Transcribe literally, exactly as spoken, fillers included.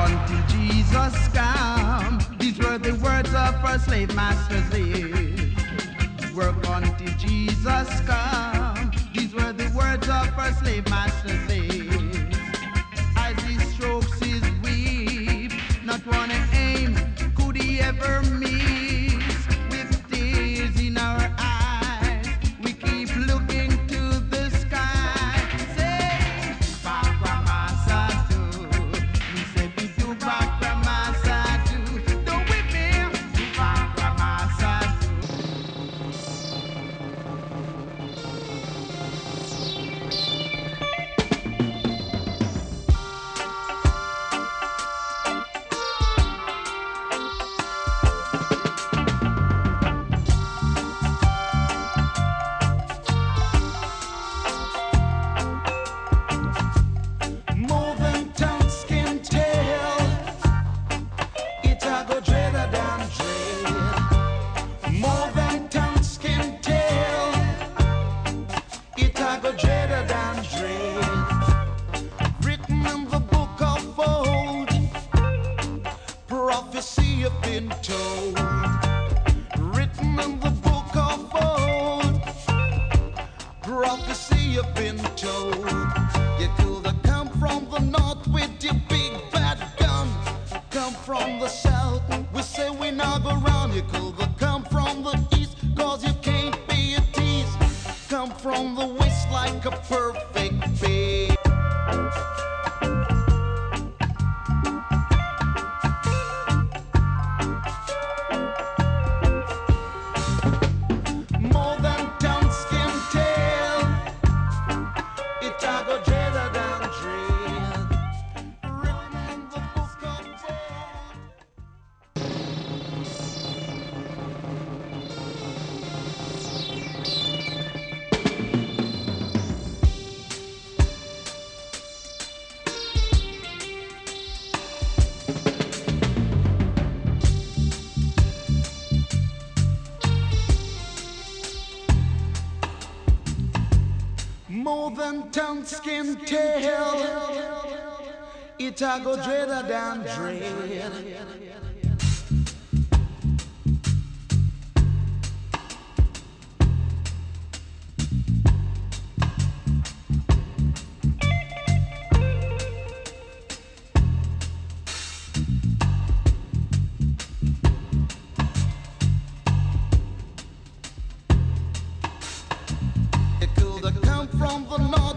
until Jesus come. These were the words of our slave master's lips. Work until Jesus come. These were the words of our slave master's lips. As he strokes his whip, not one aim could he ever miss. With tears in our eyes, we keep looking to the sky. Say, Bakramasa do. We say, we do Bakramasa do. Don't whip me, do Bakramasa more than tongues can tell. It a go dreader than dread. More than tongues can tell. It a go dreader than dread. Written in the book of old, prophecy have been told. Written in the book of old, prophecy have been told. You could have come from the north with your big bad gun. Come from the south, we say we now go round. You could have come from the east, cause you can't be a tease. Come from the west like a perfect babe. More than tongues can tell. It a go dreader than dread. Written in the book of old. More than tongues can tell. It a go dreader than dread. It could have come from the north.